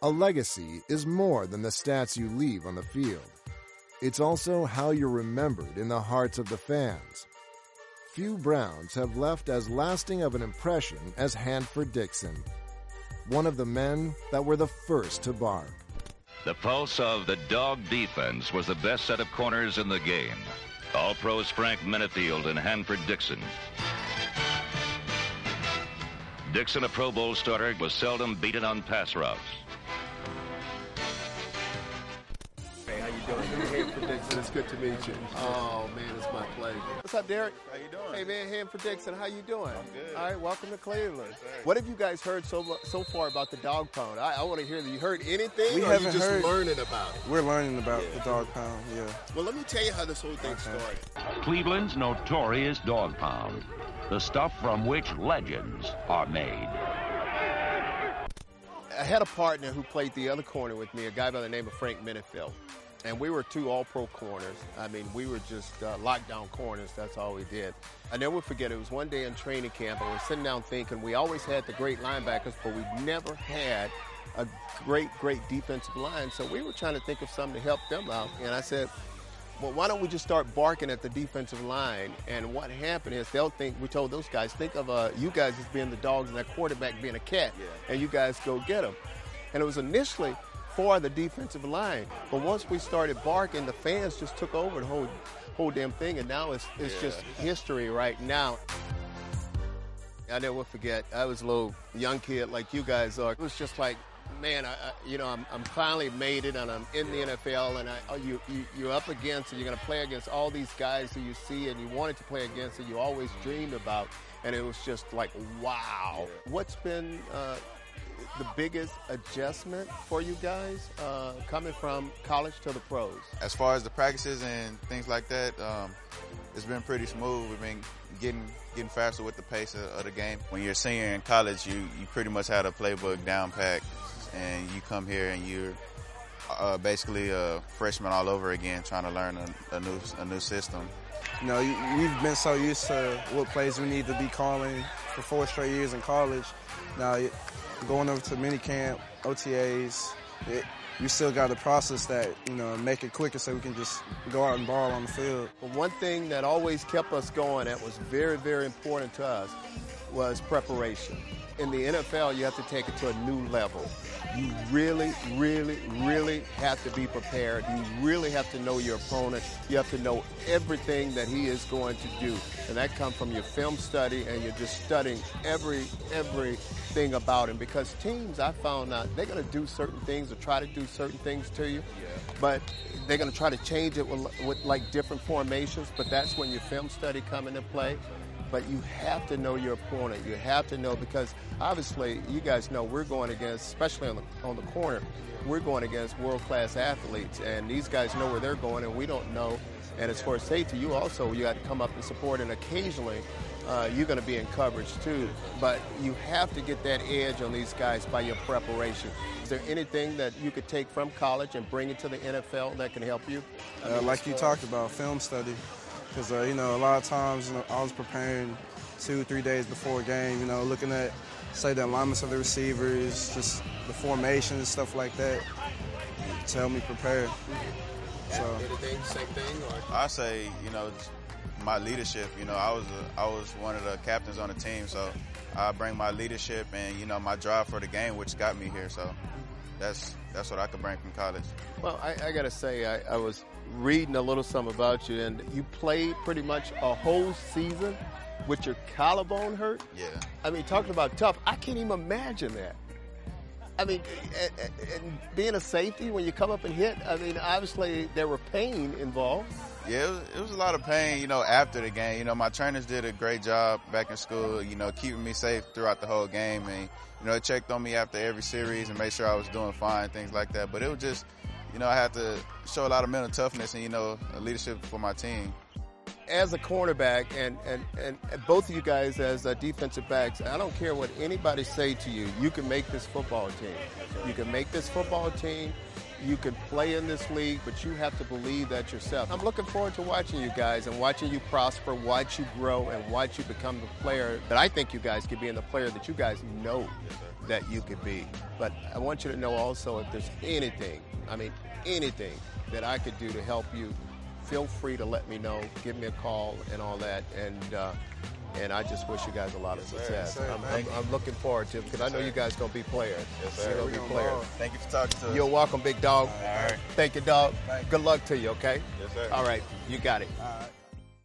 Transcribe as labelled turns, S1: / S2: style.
S1: A legacy is more than the stats you leave on the field. It's also how you're remembered in the hearts of the fans. Few Browns have left as lasting of an impression as Hanford Dixon, one of the men that were the first to bark.
S2: The pulse of the dog defense was the best set of corners in the game. All-Pros Frank Minifield and Hanford Dixon. Dixon, a Pro Bowl starter, was seldom beaten on pass routes.
S3: Hey, how you doing? Hanford Dixon, it's good to meet you. Oh, man, it's my pleasure. What's up, Derek?
S4: How you doing?
S3: Hey, man, Hanford Dixon, how you doing?
S4: I'm good.
S3: All right, welcome to Cleveland.
S4: Yes, sir.
S3: What have you guys heard so far about the dog pound? I want to hear that. You heard anything,
S5: We
S3: or are you
S5: haven't
S3: just
S5: heard.
S3: learning about it?
S5: We're learning about the dog pound, yeah.
S3: Well, let me tell you how this whole thing started.
S6: Cleveland's notorious dog pound, the stuff from which legends are made.
S3: I had a partner who played the other corner with me, a guy by the name of Frank Minifield. And we were two all-pro corners. I mean, we were just lockdown corners. That's all we did. I never forget, it was one day in training camp, and we're sitting down thinking we always had the great linebackers, but we never had a great defensive line. So we were trying to think of something to help them out. And I said, well, why don't we just start barking at the defensive line? And what happened is they'll think, we told those guys, think of you guys as being the dogs and that quarterback being a cat, and you guys go get them. And it was initially for the defensive line. But once we started barking, the fans just took over the whole damn thing, and now it's just history right now. I never forget, I was a little young kid like you guys are. It was just like, man, I'm finally made it, and I'm in the NFL, and you're up against, and you're going to play against all these guys who you see and you wanted to play against and you always dreamed about, and it was just like, wow. What's been the biggest adjustment for you guys coming from college to the pros?
S4: As far as the practices and things like that, it's been pretty smooth. We've been getting faster with the pace of the game. When you're a senior in college, you pretty much have a playbook down packed, and you come here and you're basically a freshman all over again, trying to learn a new system.
S5: You know, we've been so used to what plays we need to be calling for 4 straight years in college. Now, going over to minicamp, OTAs, we still got to process that, make it quicker so we can just go out and ball on the field.
S3: But one thing that always kept us going that was very, very important to us was preparation. In the NFL, you have to take it to a new level. You really, really, really have to be prepared. You really have to know your opponent. You have to know everything that he is going to do. And that comes from your film study, and you're just studying everything about him. Because teams, I found out, they're going to do certain things or try to do certain things to you. But they're going to try to change it with like different formations. But that's when your film study come into play. But you have to know your opponent. You have to know, because obviously you guys know we're going against, especially on the corner, we're going against world-class athletes, and these guys know where they're going and we don't know. And as for safety, you also, you got to come up and support, and occasionally you're going to be in coverage too. But you have to get that edge on these guys by your preparation. Is there anything that you could take from college and bring it to the NFL that can help you?
S5: Like you talked about, film study. Because, a lot of times, I was preparing 2-3 days before a game, looking at, say, the alignments of the receivers, just the formation and stuff like that to help me prepare. So,
S3: Anything, same thing? Or?
S4: I say, my leadership. I was one of the captains on the team, so I bring my leadership and, my drive for the game, which got me here. So that's what I could bring from college.
S3: Well, I got to say, I was reading a little something about you, and you played pretty much a whole season with your collarbone hurt.
S4: Yeah.
S3: I mean, talking about tough, I can't even imagine that. I mean, and being a safety, when you come up and hit, I mean, obviously there were pain involved.
S4: Yeah, it was a lot of pain, after the game. My trainers did a great job back in school, keeping me safe throughout the whole game. And, they checked on me after every series and made sure I was doing fine, things like that. But it was just, I had to show a lot of mental toughness and, leadership for my team.
S3: As a cornerback and both of you guys as defensive backs, I don't care what anybody say to you, you can make this football team. You can make this football team. You can play in this league, but you have to believe that yourself. I'm looking forward to watching you guys and watching you prosper, watch you grow, and watch you become the player that I think you guys could be, and the player that you guys know that you could be. But I want you to know also, if there's anything, I mean anything that I could do to help you, feel free to let me know. Give me a call and all that. And I just wish you guys a lot of success. I'm looking forward to it because I know you guys going to be players.
S4: Yes, sir.
S3: You're going to be players.
S4: Thank you for talking to us.
S3: You're welcome, big dog.
S4: All right.
S3: Thank you, dog. Good luck to you, okay?
S4: Yes, sir.
S3: All right. You got it.
S5: All right.